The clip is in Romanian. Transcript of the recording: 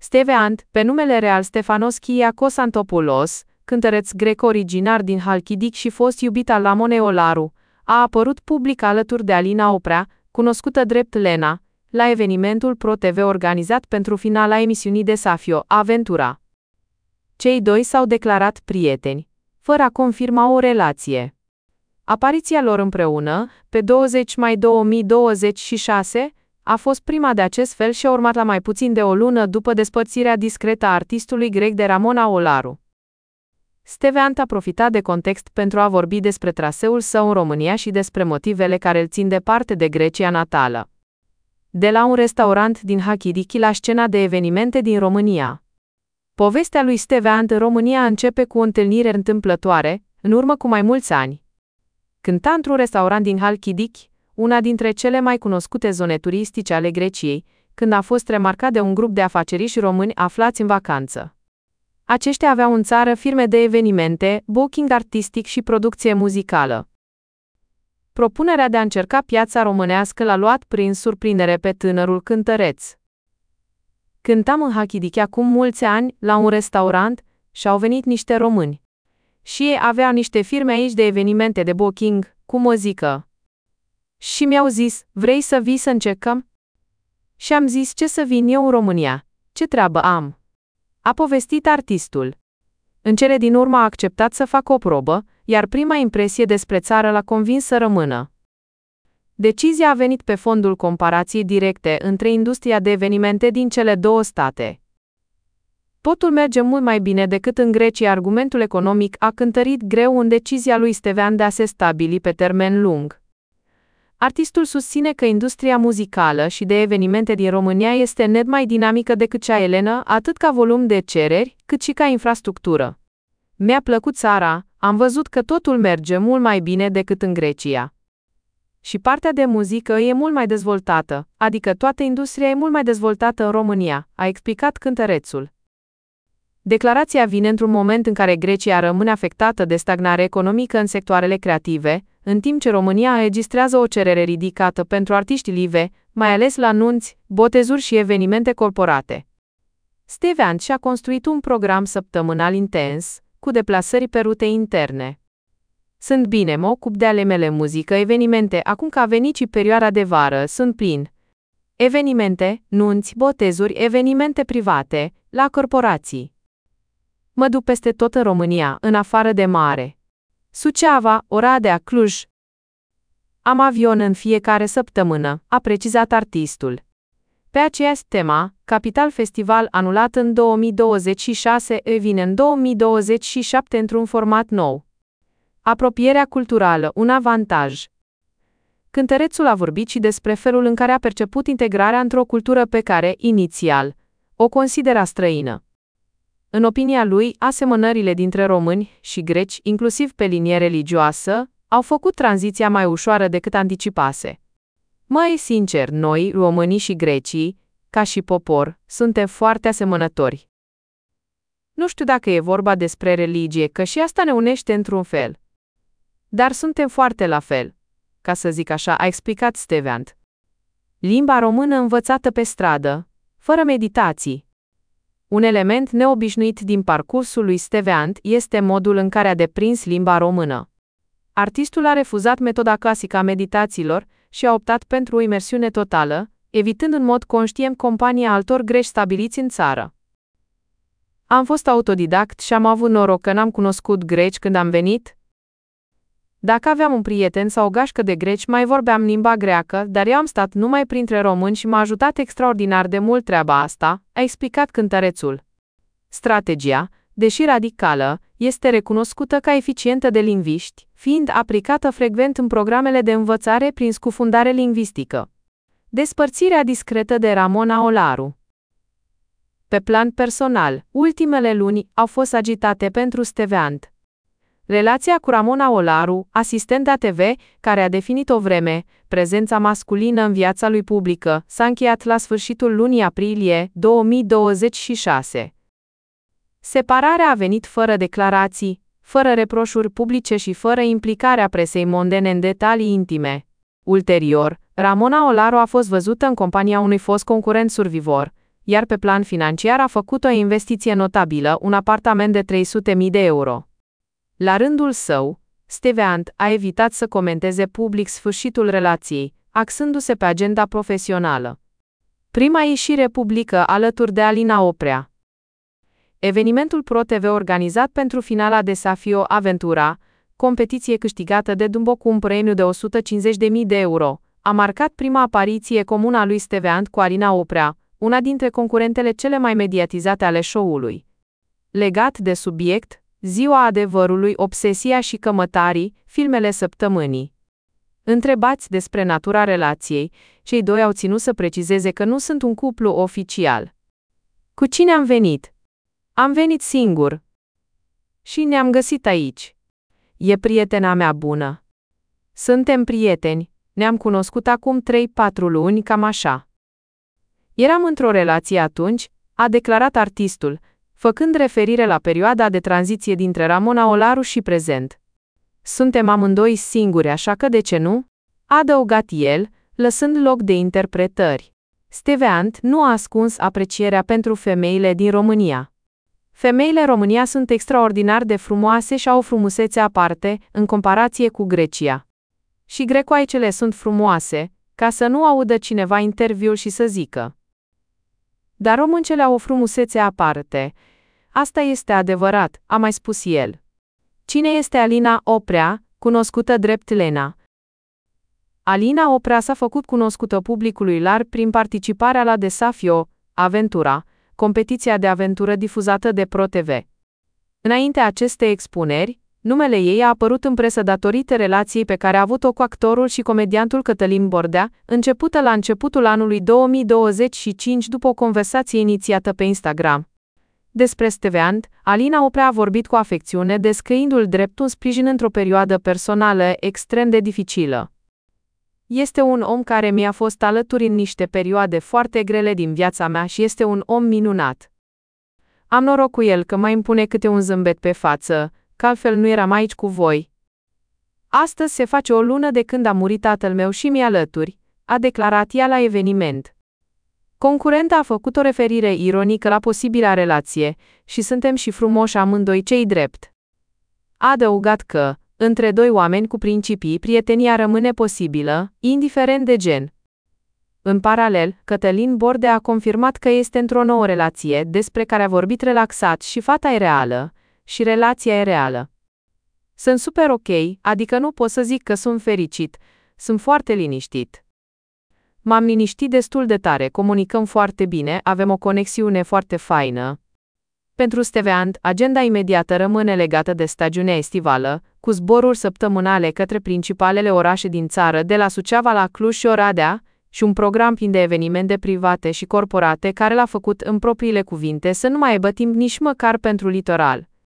Steve Ant, pe numele real Stefanos Kyriakos-Antopoulos, cântăreț grec originar din Halkidic și fost iubit al Ramonei Olaru, a apărut public alături de Alina Oprea, cunoscută drept Lena, la evenimentul Pro TV organizat pentru finala emisiunii de Safio, Aventura. Cei doi s-au declarat prieteni, fără a confirma o relație. Apariția lor împreună, pe 20 mai 2026, a fost prima de acest fel și a urmat la mai puțin de o lună după despărțirea discretă a artistului grec de Ramona Olaru. Steve Ant a profitat de context pentru a vorbi despre traseul său în România și despre motivele care îl țin departe de Grecia natală. De la un restaurant din Halkidic la scena de evenimente din România. Povestea lui Steve Ant în România începe cu o întâlnire întâmplătoare, în urmă cu mai mulți ani. Cânta într-un restaurant din Halkidic, una dintre cele mai cunoscute zone turistice ale Greciei, când a fost remarcat de un grup de afaceriști români aflați în vacanță. Aceștia aveau în țară firme de evenimente, booking artistic și producție muzicală. Propunerea de a încerca piața românească l-a luat prin surprindere pe tânărul cântăreț. Cântam în Halkidic acum mulți ani, la un restaurant, și au venit niște români. Și ei aveau niște firme aici de evenimente de booking, cu muzică. Și mi-au zis, vrei să vii să încercăm? Și am zis, ce să vin eu în România? Ce treabă am? A povestit artistul. În cele din urmă a acceptat să facă o probă, iar prima impresie despre țară l-a convins să rămână. Decizia a venit pe fondul comparației directe între industria de evenimente din cele două state. Totul merge mult mai bine decât în Grecia. Argumentul economic a cântărit greu în decizia lui Steve Ant de a se stabili pe termen lung. Artistul susține că industria muzicală și de evenimente din România este net mai dinamică decât cea elenă, atât ca volum de cereri, cât și ca infrastructură. Mi-a plăcut țara, am văzut că totul merge mult mai bine decât în Grecia. Și partea de muzică e mult mai dezvoltată, adică toată industria e mult mai dezvoltată în România, a explicat cântărețul. Declarația vine într-un moment în care Grecia rămâne afectată de stagnare economică în sectoarele creative, în timp ce România înregistrează o cerere ridicată pentru artiști live, mai ales la nunți, botezuri și evenimente corporate. Steve Ant și-a construit un program săptămânal intens, cu deplasări pe rute interne. Sunt bine, mă ocup de ale mele muzică, evenimente, acum că a venit și perioada de vară, sunt plin. Evenimente, nunți, botezuri, evenimente private, la corporații. Mă duc peste tot în România, în afară de mare. Suceava, Oradea, Cluj. Am avion în fiecare săptămână, a precizat artistul. Pe aceeași tema, Capital Festival anulat în 2026 vine în 2027 într-un format nou. Apropierea culturală, un avantaj. Cântărețul a vorbit și despre felul în care a perceput integrarea într-o cultură pe care, inițial, o considera străină. În opinia lui, asemănările dintre români și greci, inclusiv pe linie religioasă, au făcut tranziția mai ușoară decât anticipase. Mai sincer, noi, românii și grecii, ca și popor, suntem foarte asemănători. Nu știu dacă e vorba despre religie, că și asta ne unește într-un fel. Dar suntem foarte la fel, ca să zic așa, a explicat Steve Ant. Limba română învățată pe stradă, fără meditații. Un element neobișnuit din parcursul lui Steve Ant este modul în care a deprins limba română. Artistul a refuzat metoda clasică a meditațiilor și a optat pentru o imersiune totală, evitând în mod conștient compania altor greci stabiliți în țară. Am fost autodidact și am avut noroc că n-am cunoscut greci când am venit. Dacă aveam un prieten sau o gașcă de greci, mai vorbeam limba greacă, dar eu am stat numai printre români și m-a ajutat extraordinar de mult treaba asta, a explicat cântărețul. Strategia, deși radicală, este recunoscută ca eficientă de lingviști, fiind aplicată frecvent în programele de învățare prin scufundare lingvistică. Despărțirea discretă de Ramona Olaru. Pe plan personal, ultimele luni au fost agitate pentru Steve Ant. Relația cu Ramona Olaru, asistenta TV, care a definit o vreme prezența masculină în viața lui publică, s-a încheiat la sfârșitul lunii aprilie 2026. Separarea a venit fără declarații, fără reproșuri publice și fără implicarea presei mondene în detalii intime. Ulterior, Ramona Olaru a fost văzută în compania unui fost concurent survivor, iar pe plan financiar a făcut o investiție notabilă, un apartament de 300.000 de euro. La rândul său, Steve Ant a evitat să comenteze public sfârșitul relației, axându-se pe agenda profesională. Prima ieșire publică alături de Alina Oprea. Evenimentul ProTV organizat pentru finala Desafio Aventura, competiție câștigată de Dumbo cu un premiu de 150.000 de euro, a marcat prima apariție comună a lui Steve Ant cu Alina Oprea, una dintre concurentele cele mai mediatizate ale show-ului. Legat de subiect, Ziua adevărului, obsesia și cămătarii, filmele săptămânii. Întrebați despre natura relației, cei doi au ținut să precizeze că nu sunt un cuplu oficial. Cu cine am venit? Am venit singur. Și ne-am găsit aici. E prietena mea bună. Suntem prieteni, ne-am cunoscut acum 3-4 luni, cam așa. Eram într-o relație atunci, a declarat artistul, făcând referire la perioada de tranziție dintre Ramona Olaru și prezent. Suntem amândoi singuri, așa că de ce nu? A adăugat el, lăsând loc de interpretări. Steve Ant nu a ascuns aprecierea pentru femeile din România. Femeile România sunt extraordinar de frumoase și au o frumusețe aparte, în comparație cu Grecia. Și grecoaicele sunt frumoase, ca să nu audă cineva interviul și să zică. Dar româncele au o frumusețe aparte. Asta este adevărat, a mai spus el. Cine este Alina Oprea, cunoscută drept Lena? Alina Oprea s-a făcut cunoscută publicului larg prin participarea la Desafio Aventura, competiția de aventură difuzată de ProTV. Înainte acestei expuneri, numele ei a apărut în presă datorită relației pe care a avut-o cu actorul și comediantul Cătălin Bordea, începută la începutul anului 2025 după o conversație inițiată pe Instagram. Despre Steve Ant, Alina Oprea a vorbit cu afecțiune, descriindu-l drept un sprijin într-o perioadă personală extrem de dificilă. Este un om care mi-a fost alături în niște perioade foarte grele din viața mea și este un om minunat. Am noroc cu el că mai îmi pune câte un zâmbet pe față, că altfel nu eram aici cu voi. Astăzi se face o lună de când a murit tatăl meu și mi-e alături, a declarat ea la eveniment. Concurenta a făcut o referire ironică la posibila relație, și suntem și frumoși amândoi, cei drept. A adăugat că, între doi oameni cu principii, prietenia rămâne posibilă, indiferent de gen. În paralel, Cătălin Bordea a confirmat că este într-o nouă relație, despre care a vorbit relaxat, și fata e reală, și relația e reală. Sunt super ok, adică nu pot să zic că sunt fericit, sunt foarte liniștit. M-am liniștit destul de tare, comunicăm foarte bine, avem o conexiune foarte faină. Pentru Steve Ant, agenda imediată rămâne legată de stagiunea estivală, cu zboruri săptămânale către principalele orașe din țară, de la Suceava la Cluj și Oradea, și un program plin de evenimente private și corporate care l-a făcut, în propriile cuvinte, să nu mai aibă timp nici măcar pentru litoral.